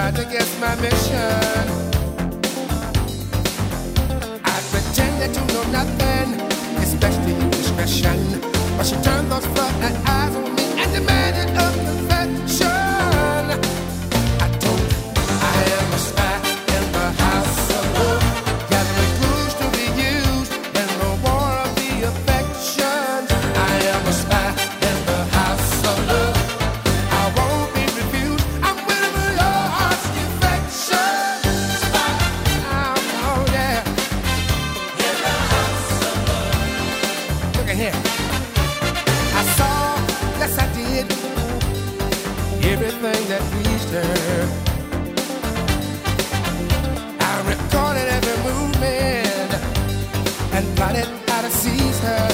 tried to guess my mission. I pretended to know nothing, especially indiscretion. But she turned those floodlight eyes on me and demanded a confession. I told her I am a spy in the house of love, gathering clues to be used in the war of the affections. I am a spy in the house of love. I won't be refused. I'm waiting for your heart's affection. Spy, oh yeah, in the house of love. Look at here. I saw, yes I did, everything that pleased her. I recorded every movement and plotted how to seize her.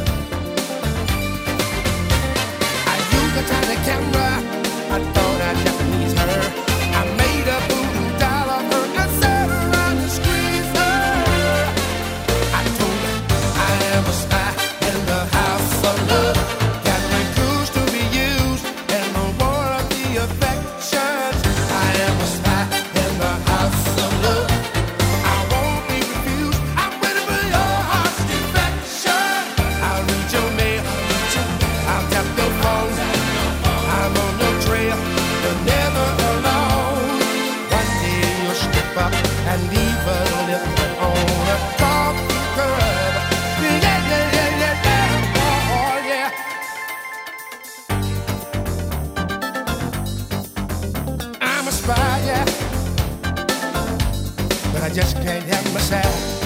I used a tiny camera, I thought I'd Japanese her. I made a voodoo doll of her and sat around and squeezed her. I told her I am a spy in the house of love, gathering clues to be used in the war of the affections. I am a spy in the house of love. I won't be refused. I'm waiting for your heart's defection. I'll read your mail, I'll tap your phone. I'm on your trail, you're never alone. One day you'll slip up and leave a little on a coffee curb. Yeah, yeah, yeah, yeah, yeah. Oh, yeah. I'm a spy, yeah, but I just can't help myself.